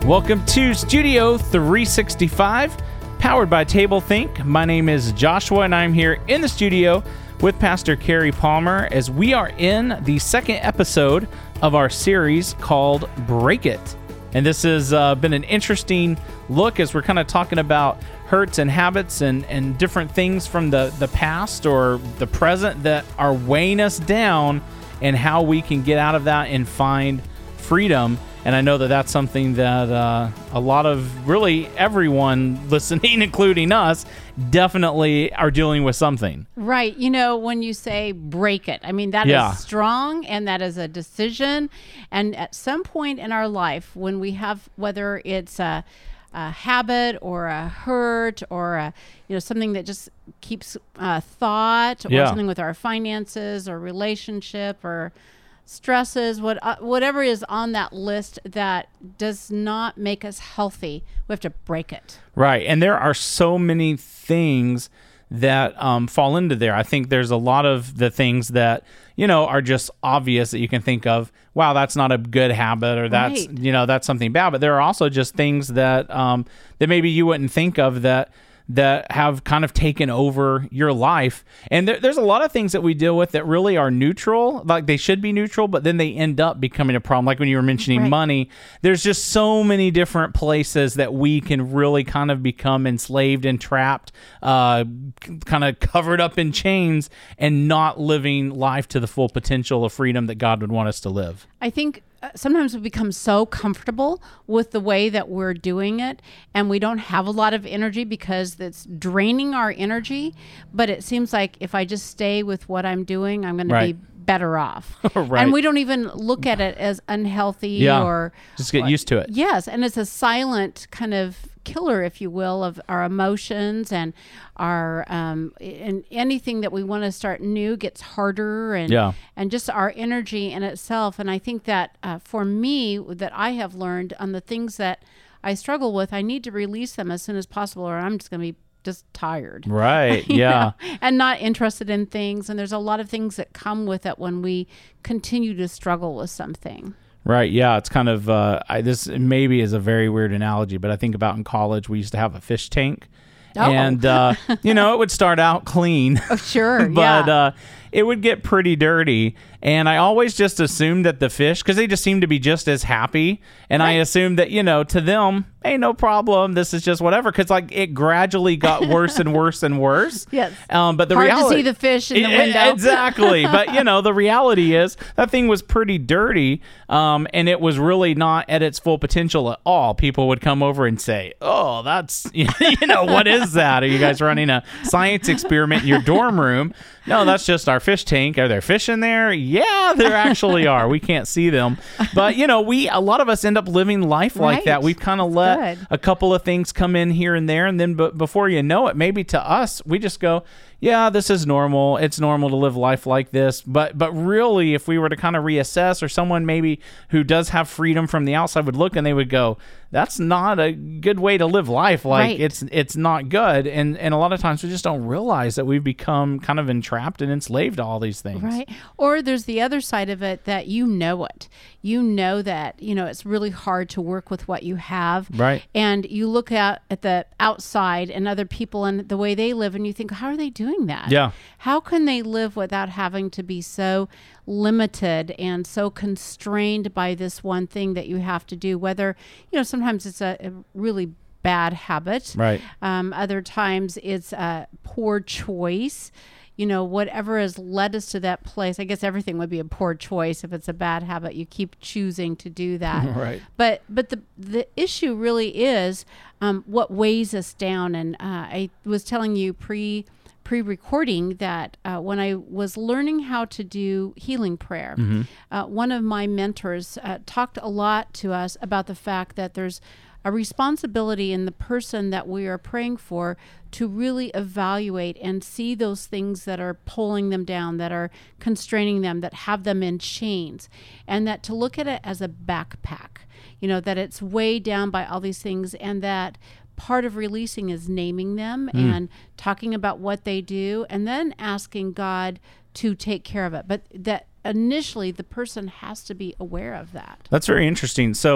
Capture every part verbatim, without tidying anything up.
Welcome to Studio three sixty-five, powered by TableThink. My name is Joshua, and I'm here in the studio with Pastor Carey Palmer as we are in the second episode of our series called Break It. And this has uh, been an interesting look as we're kind of talking about hurts and habits and, and different things from the, the past or the present that are weighing us down and how we can get out of that and find freedom. And I know that that's something that uh, a lot of really everyone listening, including us, definitely are dealing with something. Right. You know, when you say break it, I mean, that Yeah. is strong and that is a decision. And at some point in our life, when we have, whether it's a, a habit or a hurt or a, you know, something that just keeps uh, thought or Yeah. something with our finances or relationship or stresses, what uh, whatever is on that list that does not make us healthy, we have to break it. Right. And there are so many things that um, fall into there. I think there's a lot of the things that, you know, are just obvious that you can think of, wow, that's not a good habit or that's, Right. you know, that's something bad. But there are also just things that um, that maybe you wouldn't think of that that have kind of taken over your life. And there, there's a lot of things that we deal with that really are neutral, like they should be neutral, but then they end up becoming a problem. Like when you were mentioning Right. money, there's just so many different places that we can really kind of become enslaved and trapped, uh, kind of covered up in chains and not living life to the full potential of freedom that God would want us to live. I think uh, sometimes we become so comfortable with the way that we're doing it, and we don't have a lot of energy because it's draining our energy. But it seems like if I just stay with what I'm doing, I'm going to Right. be better off. Right. And we don't even look at it as unhealthy Yeah. or Just get used to it. Yes, and it's a silent kind of killer, if you will, of our emotions and our um, and anything that we want to start new gets harder, and Yeah. and just our energy in itself. And I think that uh, for me, that I have learned on the things that I struggle with, I need to release them as soon as possible, or I'm just going to be just tired. Right. you Yeah. know, and not interested in things. And there's a lot of things that come with it when we continue to struggle with something. Right. Yeah. It's kind of, uh, I, this maybe is a very weird analogy, but I think about in college, we used to have a fish tank. Oh. And, uh, you know, it would start out clean. Oh, sure. but yeah. uh, it would get pretty dirty. And I always just assumed that the fish, because they just seem to be just as happy. And I Right. assumed that, you know, to them, hey, no problem. This is just whatever. Because, like, it gradually got worse and worse and worse. Yes. Um, but the Hard reality, to see the fish in the E- e- window. Exactly. But, you know, the reality is that thing was pretty dirty. Um, and it was really not at its full potential at all. People would come over and say, oh, that's, you know, what is that? Are you guys running a science experiment in your dorm room? No, that's just our fish tank. Are there fish in there? Yeah, there actually are. We can't see them. But, you know, we, a lot of us end up living life like Right. that. We've kind of let Good. a couple of things come in here and there. And then b- before you know it, maybe to us, we just go, yeah, this is normal. It's normal to live life like this. But but really, if we were to kind of reassess, or someone maybe who does have freedom from the outside would look and they would go, that's not a good way to live life. Like Right. it's it's not good. And and a lot of times we just don't realize that we've become kind of entrapped and enslaved to all these things. Right. Or there's the other side of it that you know it. You know that, you know, it's really hard to work with what you have. Right. And you look at, at the outside and other people and the way they live, and you think, how are they doing that? Yeah. How can they live without having to be so limited and so constrained by this one thing that you have to do? Whether, you know, sometimes it's a, a really bad habit. Right. Um, other times it's a poor choice. You know, whatever has led us to that place. I guess everything would be a poor choice if it's a bad habit. You keep choosing to do that. Right. But but the the issue really is um, what weighs us down. And uh, I was telling you pre pre-recording that uh, when I was learning how to do healing prayer, uh, one of my mentors uh, talked a lot to us about the fact that there's a responsibility in the person that we are praying for to really evaluate and see those things that are pulling them down, that are constraining them, that have them in chains, and that to look at it as a backpack, you know, that it's weighed down by all these things, and that part of releasing is naming them and talking about what they do, and then asking God to take care of it. But that initially the person has to be aware of that. That's very interesting. So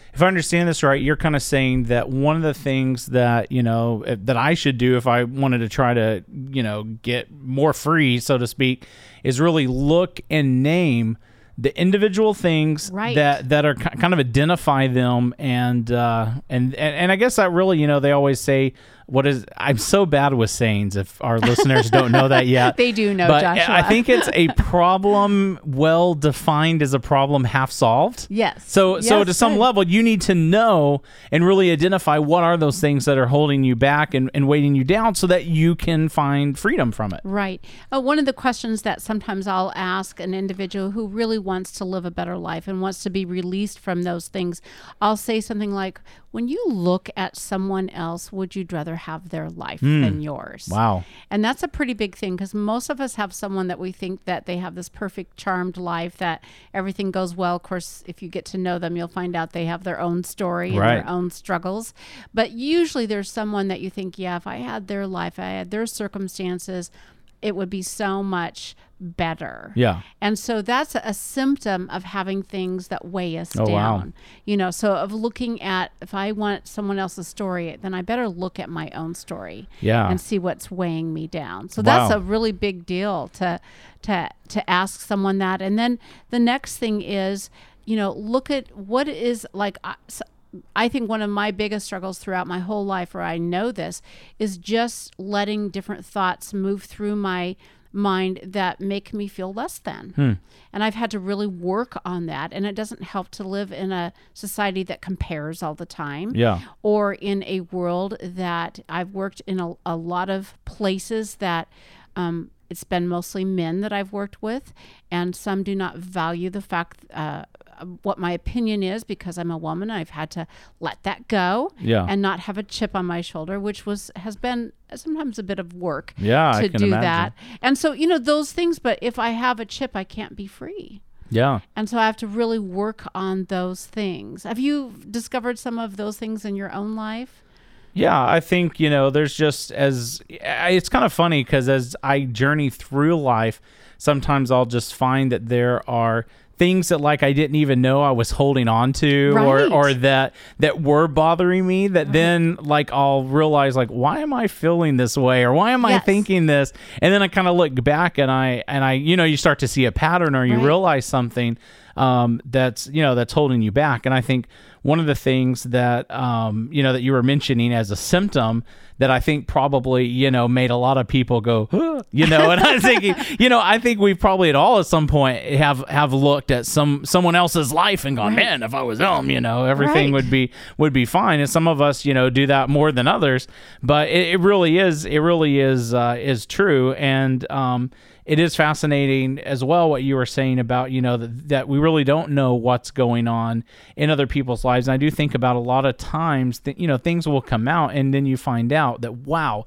if I understand this right, you're kind of saying that one of the things that, you know, that I should do if I wanted to try to, you know, get more free, so to speak, is really look and name the individual things Right. that, that are ki- kind of identify them. And, uh, and, and, and I guess that really, you know, they always say, what is, I'm so bad with sayings if our listeners don't know that yet. They do know, but Joshua. I think it's a problem well defined as a problem half solved. Yes. So, so Yes, to some good. level, you need to know and really identify what are those things that are holding you back and, and weighting you down so that you can find freedom from it. Right. Uh, one of the questions that sometimes I'll ask an individual who really wants to live a better life and wants to be released from those things, I'll say something like, when you look at someone else, would you rather have their life than yours? Wow. And that's a pretty big thing because most of us have someone that we think that they have this perfect charmed life, that everything goes well. Of course, if you get to know them, you'll find out they have their own story and Right. their own struggles. But usually there's someone that you think, yeah, if I had their life, I had their circumstances, it would be so much better. Yeah. And so that's a symptom of having things that weigh us Oh, wow. down. You know, so of looking at, if I want someone else's story, then I better look at my own story Yeah. and see what's weighing me down. So that's Wow. a really big deal to to to ask someone that. And then the next thing is, you know, look at what is like I- s- I think one of my biggest struggles throughout my whole life, where I know this, is just letting different thoughts move through my mind that make me feel less than. Hmm. And I've had to really work on that. And it doesn't help to live in a society that compares all the time. Yeah. Or in a world that I've worked in a, a lot of places that um, it's been mostly men that I've worked with. And some do not value the fact uh, what my opinion is because I'm a woman. I've had to let that go Yeah. and not have a chip on my shoulder, which was has been sometimes a bit of work Yeah, to I can do imagine. that. And so, you know, those things, but if I have a chip, I can't be free. Yeah. And so I have to really work on those things. Have you discovered some of those things in your own life? Yeah, I think, you know, there's just as it's kind of funny because as I journey through life, sometimes I'll just find that there are things that like I didn't even know I was holding on to Right. or or that that were bothering me that then like I'll realize like why am I feeling this way or why am I Yes. thinking this, and then I kind of look back and I and I you know you start to see a pattern or you Right. realize something um that's you know that's holding you back. And I think one of the things that um you know that you were mentioning as a symptom that I think probably, you know, made a lot of people go, huh, you know, and I'm thinking, you know, I think we probably at all at some point have, have looked at some, someone else's life and gone, Right. man, if I was them, you know, everything Right. would be, would be fine. And some of us, you know, do that more than others, but it, it really is, it really is, uh, is true. And, um, it is fascinating as well what you were saying about, you know, that, that we really don't know what's going on in other people's lives. And I do think about a lot of times that, you know, things will come out and then you find out that, wow,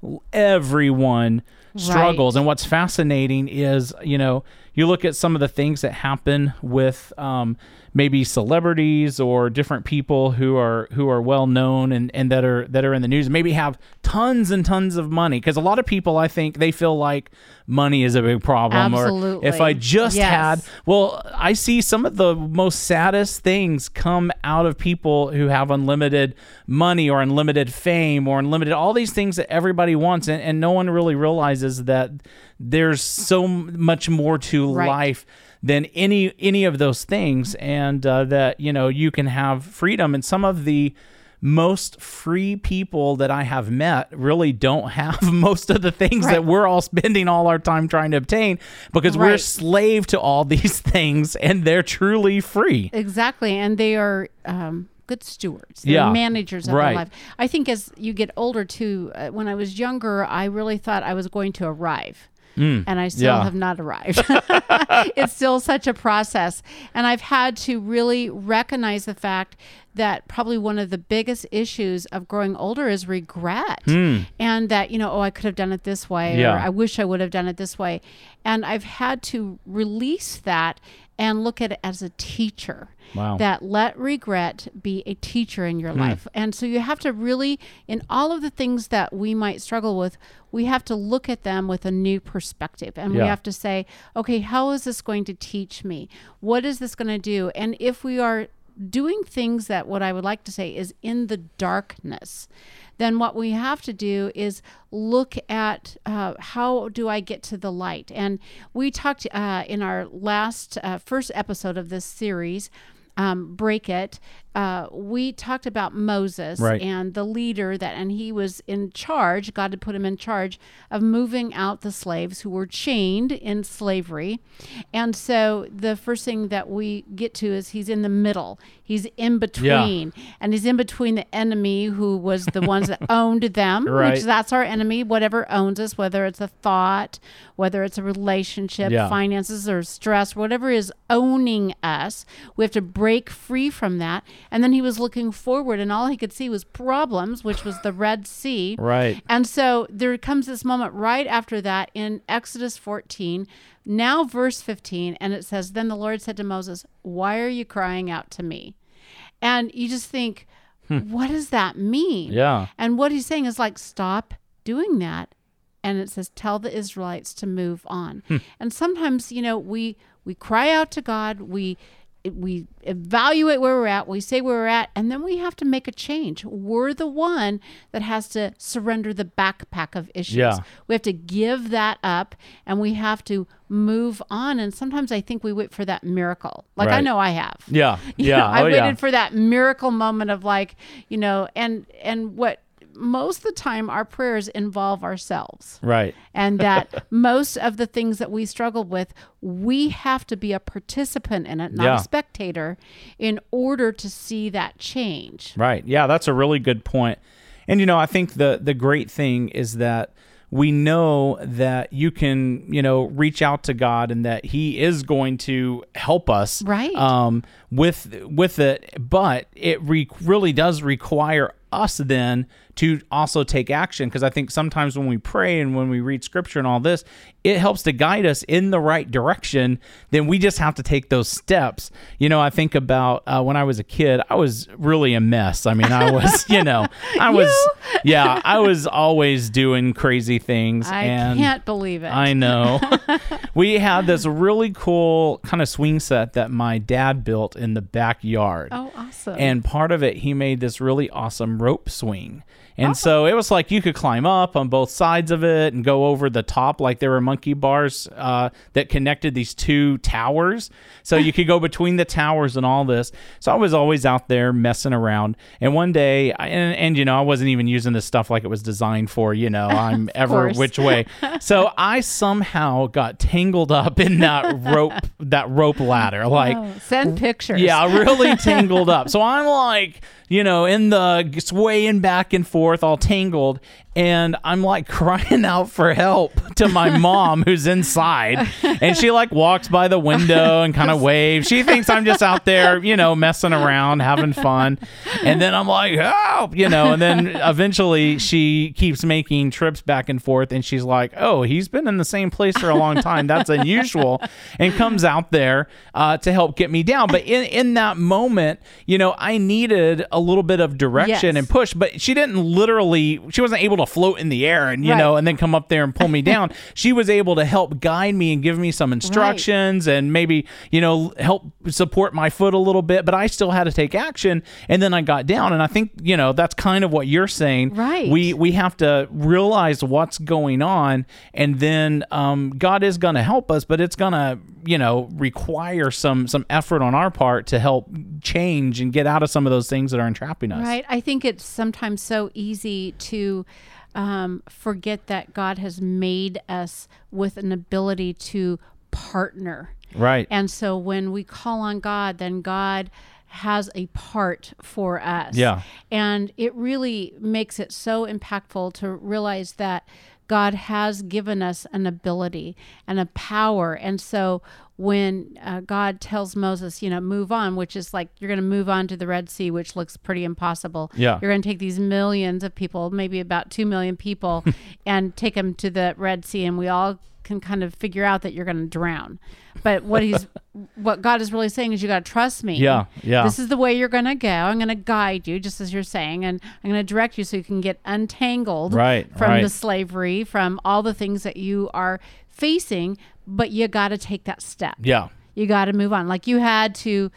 everyone struggles. Right. And what's fascinating is, you know, you look at some of the things that happen with um, maybe celebrities or different people who are who are well known and, and that are that are in the news, maybe have tons and tons of money. Because a lot of people, I think, they feel like money is a big problem. Absolutely. Or if I just Yes. had, well, I see some of the most saddest things come out of people who have unlimited money or unlimited fame or unlimited, all these things that everybody wants. And, and no one really realizes that there's so much more to Right. life than any any of those things, and uh, that, you know, you can have freedom. And some of the most free people that I have met really don't have most of the things Right. that we're all spending all our time trying to obtain, because we're Right. slave to all these things and they're truly free. Exactly. And they are um, good stewards. They're Yeah. managers of Right. their life. I think as you get older too, uh, when I was younger, I really thought I was going to arrive. And I still yeah. have not arrived. It's still such a process. And I've had to really recognize the fact that probably one of the biggest issues of growing older is regret. And that, you know, oh, I could have done it this way, Yeah. or I wish I would have done it this way. And I've had to release that and look at it as a teacher. Wow. That let regret be a teacher in your life. And so you have to really, in all of the things that we might struggle with, we have to look at them with a new perspective. And Yeah. we have to say, okay, how is this going to teach me? What is this going to do? And if we are doing things that what I would like to say is in the darkness, then what we have to do is look at uh, how do I get to the light? And we talked uh, in our last, uh, first episode of this series, um, Break It, uh, we talked about Moses right. and the leader that, and he was in charge, God had put him in charge of moving out the slaves who were chained in slavery. And so the first thing that we get to is he's in the middle. He's in between, yeah. and he's in between the enemy who was the ones that owned them, right. which that's our enemy, whatever owns us, whether it's a thought, whether it's a relationship, yeah. finances or stress, whatever is owning us, we have to break free from that. And then he was looking forward, and all he could see was problems, which was the Red Sea. Right. And so there comes this moment right after that in Exodus fourteen, now verse fifteen, and it says, "Then the Lord said to Moses, 'Why are you crying out to me?'" And you just think, hmm. what does that mean? Yeah. And what he's saying is like, stop doing that. And it says, tell the Israelites to move on. Hmm. And sometimes, you know, we we cry out to God, we we evaluate where we're at, we say where we're at, and then we have to make a change. We're the one that has to surrender the backpack of issues. Yeah. We have to give that up, and we have to move on. And sometimes I think we wait for that miracle. Like right. I know I have. Yeah. You Yeah. know, I oh, waited yeah. for that miracle moment of like, you know, and and what most of the time our prayers involve ourselves. Right. And that most of the things that we struggle with, we have to be a participant in it, not yeah. a spectator, in order to see that change. Right. Yeah, that's a really good point. And, you know, I think the the great thing is that we know that you can, you know, reach out to God and that he is going to help us right. um, with with it. But it re- really does require us then to also take action, because I think sometimes when we pray and when we read scripture and all this, it helps to guide us in the right direction. Then we just have to take those steps. You know, I think about uh, when I was a kid, I was really a mess. I mean, I was, you know, I was, yeah, I was always doing crazy things. I and can't believe it. I know. We had this really cool kind of swing set that my dad built in the backyard. Oh, awesome. And part of it, he made this really awesome rope swing. And oh. so it was like you could climb up on both sides of it and go over the top, like there were monkey bars uh, that connected these two towers. So you could go between the towers and all this. So I was always out there messing around. And one day, and, and you know, I wasn't even using this stuff like it was designed for, you know, I'm ever course. which way. So I somehow got tangled up in that rope, that rope ladder. Like, oh, send pictures. Yeah, really tangled up. So I'm like, you know, in the swaying back and forth, all tangled, and I'm like crying out for help to my mom who's inside, and she like walks by the window and kind of waves. She thinks I'm just out there, you know, messing around, having fun, and then I'm like, help, you know, and then eventually she keeps making trips back and forth, and she's like, oh, he's been in the same place for a long time. That's unusual, and comes out there uh, to help get me down. But in, in that moment, you know, I needed a little bit of direction yes. and push, but she didn't literally, she wasn't able to float in the air and, you right. know, and then come up there and pull me down. She was able to help guide me and give me some instructions right. and maybe, you know, help support my foot a little bit, but I still had to take action. And then I got down. And I think, you know, that's kind of what you're saying. Right. We, we have to realize what's going on, and then um, God is going to help us, but it's going to, you know, require some, some effort on our part to help change and get out of some of those things that are entrapping us. Right. I think it's sometimes so easy to um, forget that God has made us with an ability to partner. Right. And so when we call on God, then God has a part for us. Yeah. And it really makes it so impactful to realize that God has given us an ability and a power. And so when uh, God tells Moses, you know, move on, which is like, you're going to move on to the Red Sea, which looks pretty impossible. Yeah. You're going to take these millions of people, maybe about two million people, and take them to the Red Sea. And we all can kind of figure out that you're going to drown. But what he's, what God is really saying is, you got to trust me. Yeah. Yeah. This is the way you're going to go. I'm going to guide you, just as you're saying, and I'm going to direct you so you can get untangled right, from right. the slavery, from all the things that you are facing. But you got to take that step. Yeah. You got to move on. Like you had to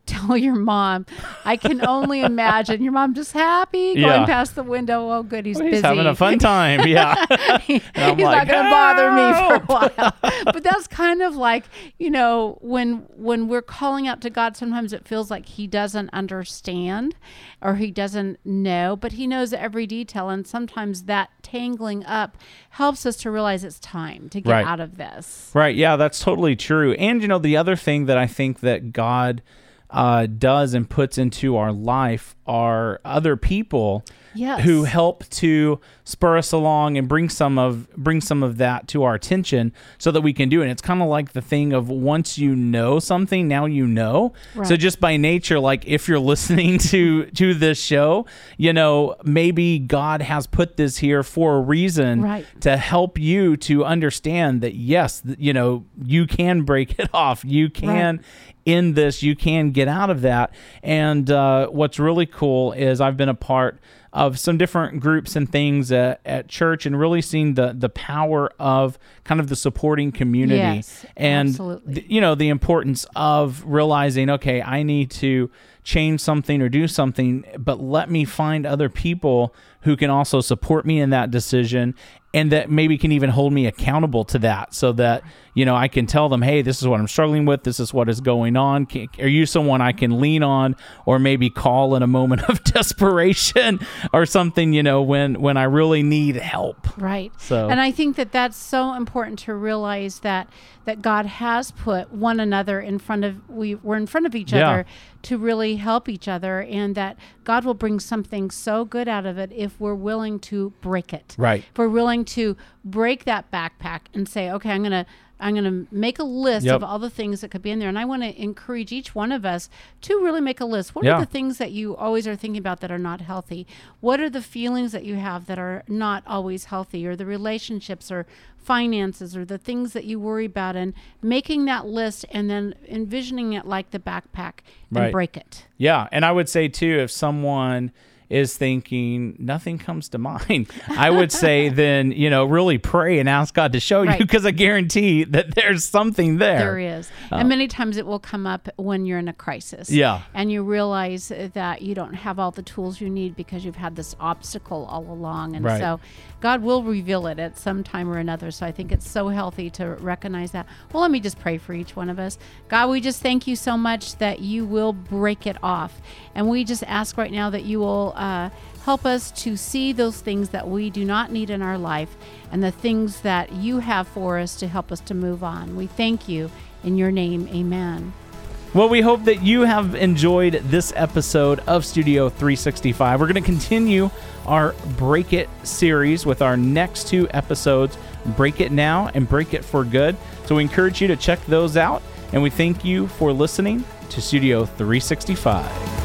tell your mom. I can only imagine your mom just happy going Yeah. past the window. Oh, good, he's Well, busy. He's having a fun time. Yeah. He- I'm he's like, not going to bother me for "Help!" a while. But that's kind of like, you know, when when we're calling out to God, sometimes it feels like he doesn't understand or he doesn't know, but he knows every detail. And sometimes that tangling up helps us to realize it's time to get Right. out of this. Right. Yeah, that's totally true. And, you know, the other thing that I think that God uh, does and puts into our life are other people Yes. who help to spur us along and bring some of bring some of that to our attention so that we can do it. And it's kind of like the thing of once you know something, now you know. Right. So just by nature, like if you're listening to to this show, you know, maybe God has put this here for a reason Right. to help you to understand that yes, th- you know, you can break it off. You can in this, you can get out of that. And uh, what's really cool is I've been a part of some different groups and things at, at church and really seen the the power of kind of the supporting community Yes, and absolutely. th- you know, the importance of realizing, okay, I need to change something or do something, but let me find other people who can also support me in that decision and that maybe can even hold me accountable to that so that, you know, I can tell them, hey, this is what I'm struggling with. This is what is going on. Can, are you someone I can lean on or maybe call in a moment of desperation or something, you know, when, when I really need help? Right. So- and I think that that's so important to realize that that God has put one another in front of we we're in front of each Yeah. other to really help each other, and that God will bring something so good out of it if we're willing to break it. Right. If we're willing to break that backpack and say, okay, I'm going to I'm going to make a list Yep. of all the things that could be in there. And I want to encourage each one of us to really make a list. What Yeah. are the things that you always are thinking about that are not healthy? What are the feelings that you have that are not always healthy, or the relationships or finances or the things that you worry about, and making that list and then envisioning it like the backpack and Right. break it. Yeah. And I would say, too, if someone is thinking nothing comes to mind, I would say then, you know, really pray and ask God to show you, Right. because I guarantee that there's something there. There is. and many times it will come up when you're in a crisis. Yeah. And you realize that you don't have all the tools you need because you've had this obstacle all along. And Right. so God will reveal it at some time or another. So I think it's so healthy to recognize that. Well, let me just pray for each one of us. God, we just thank you so much that you will break it off. And we just ask right now that you will uh, help us to see those things that we do not need in our life and the things that you have for us to help us to move on. We thank you in your name. Amen. Well, we hope that you have enjoyed this episode of Studio three sixty-five. We're going to continue our Break It series with our next two episodes, Break It Now and Break It for Good. So we encourage you to check those out, and we thank you for listening to Studio three sixty-five.